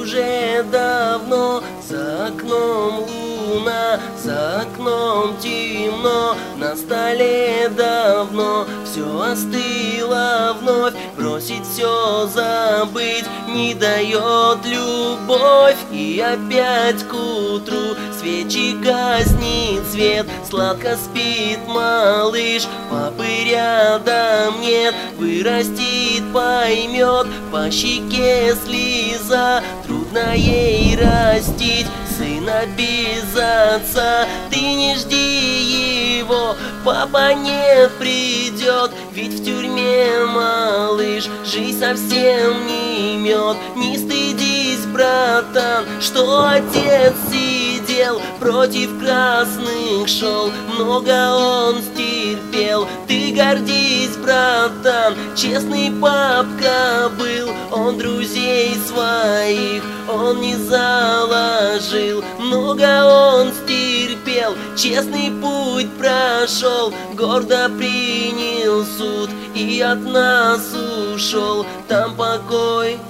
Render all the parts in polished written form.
уже давно. За окном луна, за окном темно, на столе давно все остыло вновь. Бросить все, забыть не дает любовь. И опять к утру свечи гаснет свет, сладко спит малыш, папы рядом нет. Вырастет, поймет, по щеке слеза, трудно ей растить сына без отца. Ты не жди его, папа не придет, ведь в тюрьме, малыш, жизнь совсем не мед. Не стыдись, братан, что отец сидел, против красных шел, много он стерпел. Ты гордись, братан, честный папка был, он друзей своих он не заложил. Много он стерпел, честный путь прошел, гордо принял суд и от нас ушел. Там покой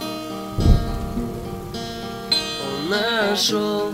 он нашел.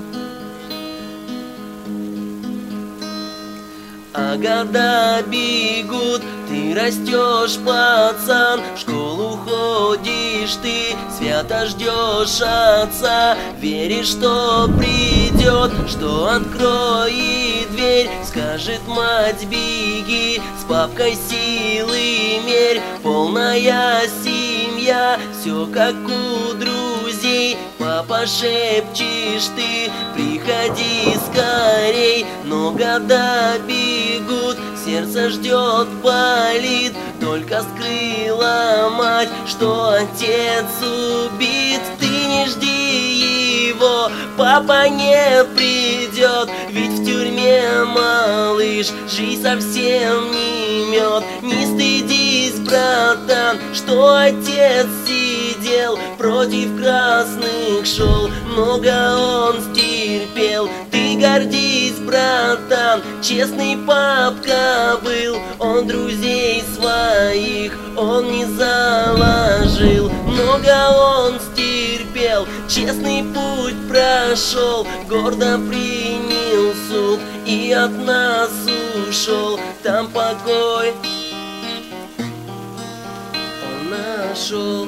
А года бегут, ты растешь, пацан, в школу ходишь ты, свято ждешь отца. Веришь, что придет, что откроет дверь, скажет мать: беги, с папкой силы мерь. Полная семья, все как у друзей. Папа, шепчешь ты, приходи скорей. Но года бегут, сердце ждет, болит, только скрыла мать, что отец убит. Ты не жди его, папа не придет, ведь в тюрьме, малыш, жизнь совсем не мед. Не стыдись, братан, что отец сидел, против красных шел, много он стерпел. Ты гордись, братан, честный папка был, он друзей своих он не заложил. Много он стерпел, честный путь прошел, гордо принял суд и от нас ушел. Там покой он нашел.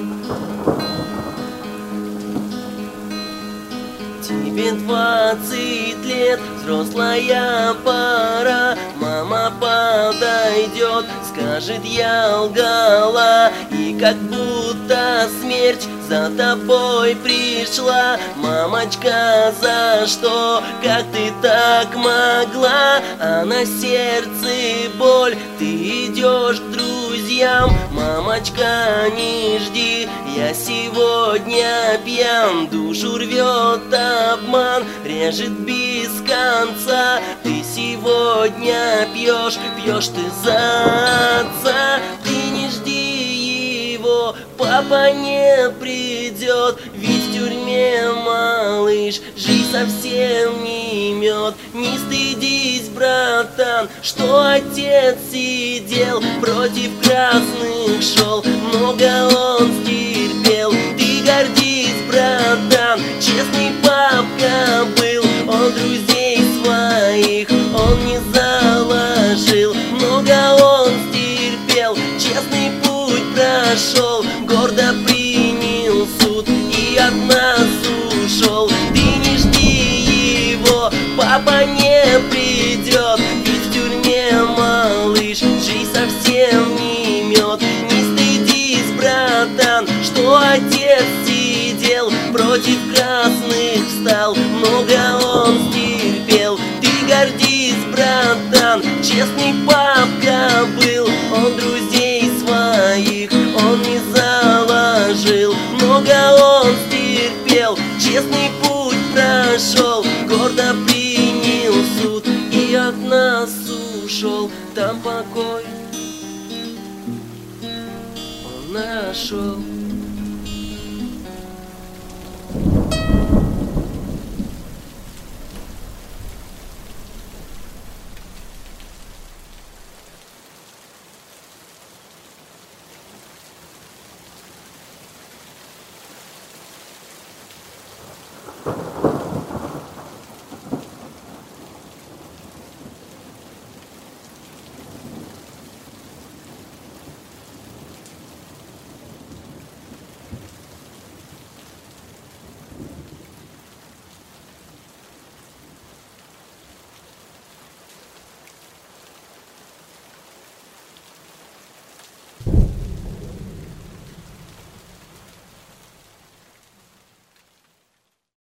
Тебе 20 лет, взрослая пора, мама подойдет, скажет: я лгала, и как будто смерть за тобой пришла. Мамочка, за что, как ты так могла? А на сердце боль, ты идешь к друзьям. Мамочка, не жди, я сегодня пьян, душу рвет обман, режет без конца. Ты сегодня пьешь, пьешь ты за отца. Ты не жди его, папа не придет, ведь в тюрьме, малыш, жизнь совсем не мед. Не стыдись, братан, что отец сидел, против красных шел, много он стерпел. Ты гордись, братан, честный папка был, он друзей своих он не заложил. Много он стерпел, честный путь прошел, гордо принял суд и от нас ушел. Ты не жди его, папа не придет, ведь в тюрьме, малыш, жизнь совсем не мед. Не стыдись, братан, что отец сидел, против красных встал, много он стерпел. Ты гордись, братан, честный папка был, он друзей своих он не заложил. Много он стерпел, честный путь прошел, гордо принял суд и от нас ушел. Там покой он нашел.